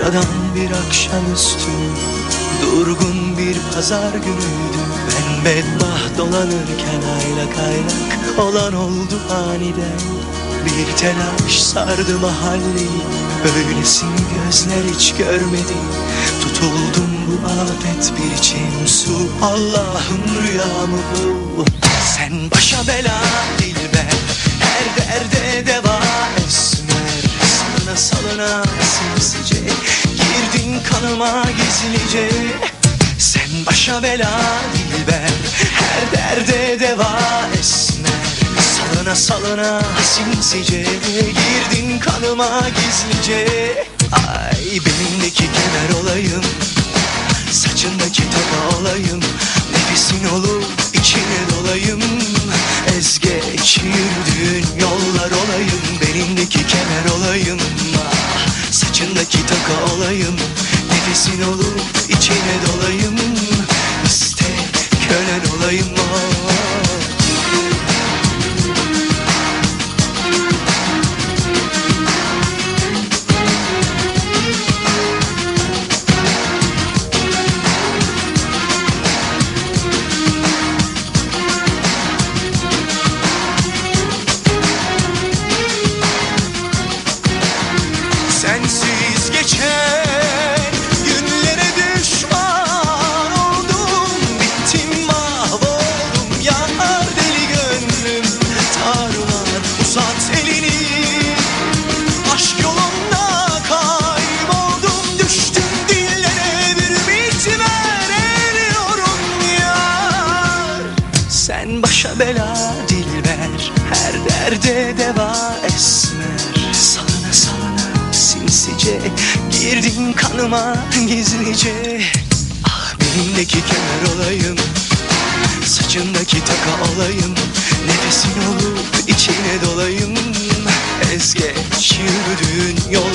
sıradan bir akşamüstü, durgun bir pazar günüydü. Ben bedbaht dolanırken aylak aylak olan oldu aniden. Bir telaş sardı mahalleyi, böylesini gözler hiç görmedi. Tutuldum bu afet bir içim su, Allah'ım rüyamı bul. Sen başa bela dilber, her derde deva esmer. Salına salına sinsice girdin kanıma gizlice. Sen başa bela dilber, her derde deva esmer. Salına salına sinsice girdin kanıma gizlice. Ay benimdeki kemer olayım, saçındaki taka olayım, nefesin olup içine dolayım. Ezgeç yürüdüğün yollar olayım, benimdeki kemer olayım. Ah, saçındaki taka olayım, nefesin olup içine dolayım. İste kölen olayım. Sensiz geçen günlere düşman oldum, bittim mahvoldum, yanar deli gönlüm. Tanrılar uzat elini, aşk yolunda kayboldum, düştüm dillere bir bitmer eriyorum yar. Sen başa bela dilber, her derde deva esmer. Salına salına sinsice girdin kanıma gizlice. Ah benimdeki kemer olayım, saçındaki taka olayım, nefesin olup içine dolayım. Ezgeç yürüdüğün yol